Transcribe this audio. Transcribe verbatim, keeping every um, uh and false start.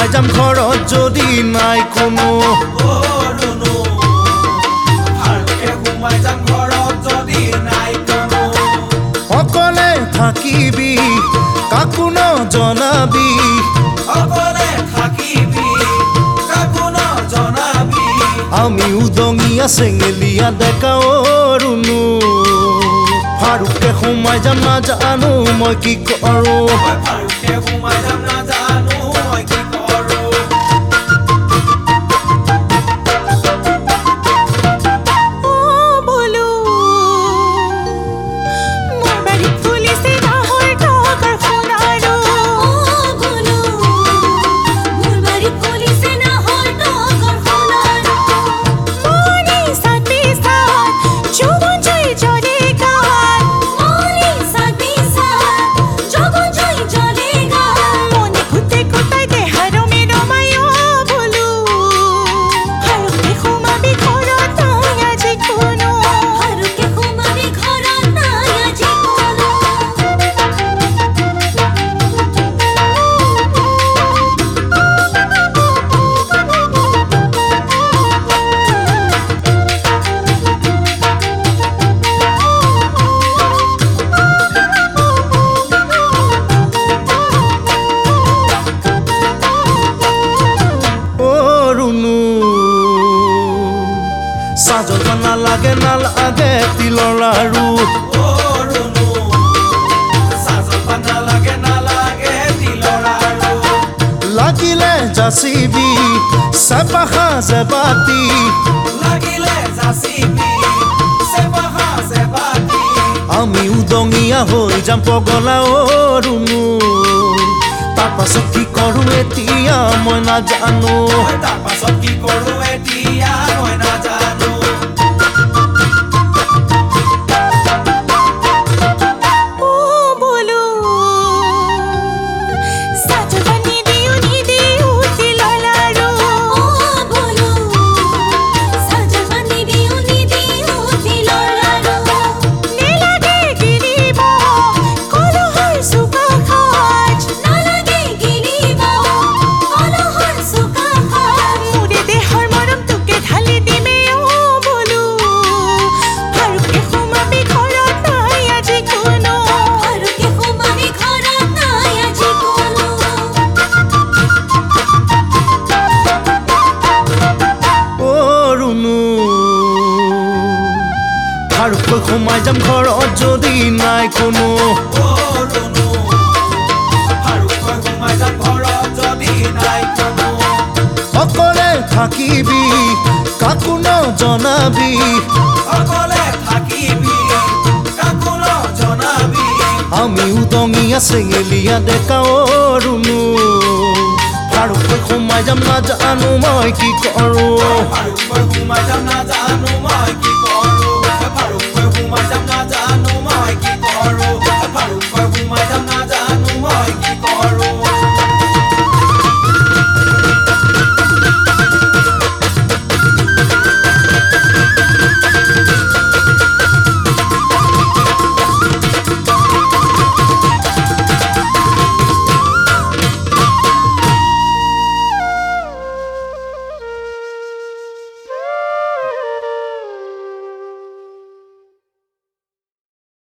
সোমাই যাম ঘৰত যদি নাই কোনো অকলে থাকিবি কাকো নজনাবি আমি উদঙীয়া চেঙেলীয়া ডেকা অৰুণো ফাৰুকে সোমাই যাম নাজানো মই কি কৰো সাজল নালাগে নালাগে তিলৰ লাৰু লাগিলে যাচিবি চেপাখা চেপাতি আমি উদঙীয়া হৈ যাম পগলা অৰুণো তাৰ পাছত কি কৰো এতিয়া মই নাজানো তাৰ পাছত কি কৰো এতিয়া মই নাজানো ফাৰুকৈ সোমাই যাম ঘৰত যদি নাই কোনো অকলে থাকিবি কাকো নজনাবি আমি উদঙীয়া চেঙেলীয়া ডেকা অৰুণো ফাৰুকৈ সোমাই যাম নাজানো মই কি কৰো